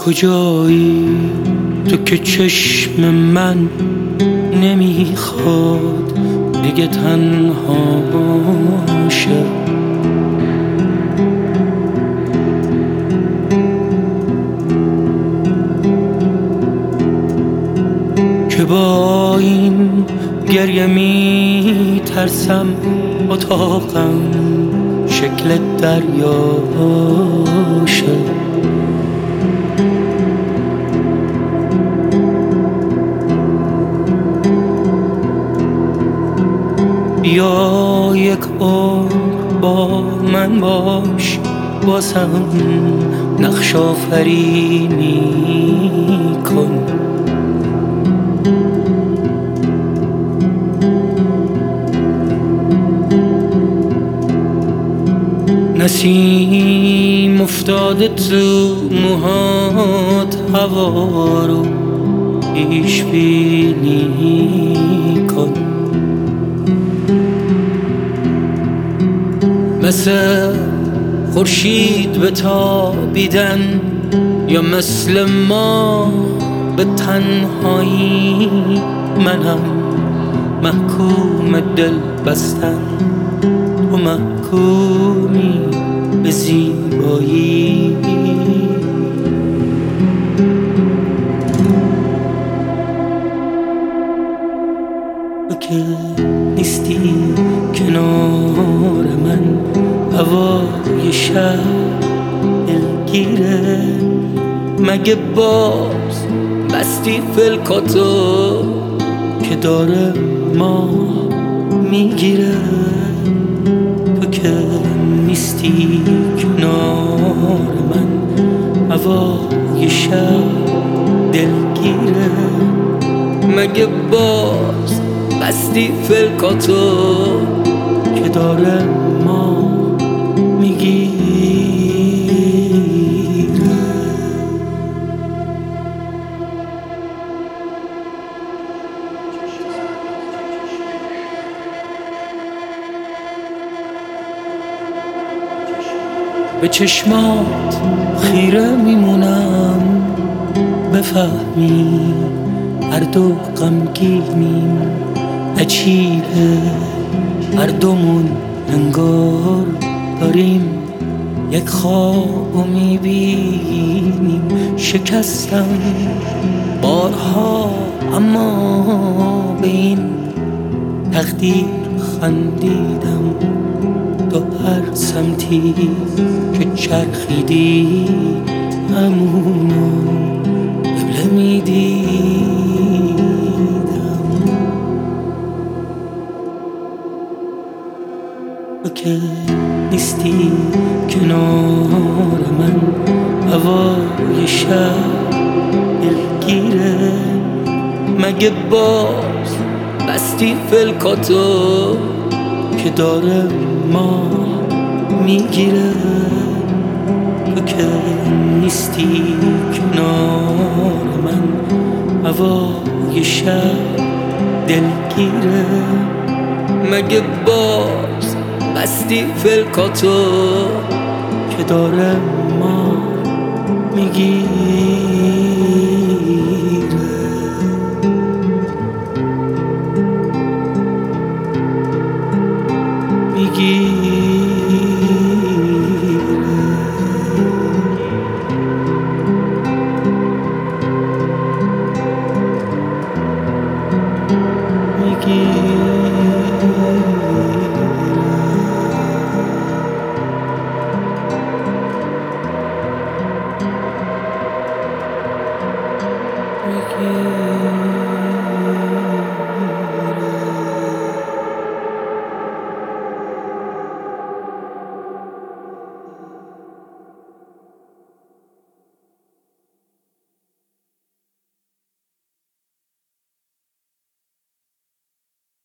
کجایی تو که چشم من نمیخواد دیگه تنها شه؟ که با این گریه میترسم اتاقم شکل دریاشه. یا یک عمر با من باش بازم نقش آفرینی کن. نسیم افتاده تو موهات هوا رو پیش بینی کن. مثل خورشید به تابیدن یا مثل ما به تنهایی منم محکوم دل بستن و محکومی به زیبایی. تو که نیستی کنار من هوای شب دلگیره. مگه باز بستی فلکاتو که داره ما میگیره؟ تو که نیستی کنار من هوای شب دلگیره. مگه باز بستی فلکاتو که داره ما میگیره؟ به چشمات خیره میمونم بفهمی هر دو غمگینیم. عجیبه هر دومون انگار داریم یک خوابو میبینیم. شکستم بارها اما به این تقدیر خندیدم. تو هر سمتی که چرخیدی همونو قبله میدیدم. تو که نیستی کنار من هوای شب دلگیره. مگه باز بستی فلکاتو که داره ما میگیره؟ تو که نیستی کنار من هوای شب دلگیره. مگه باز بستی فلکاتو که داره ما میگیره؟ میگیره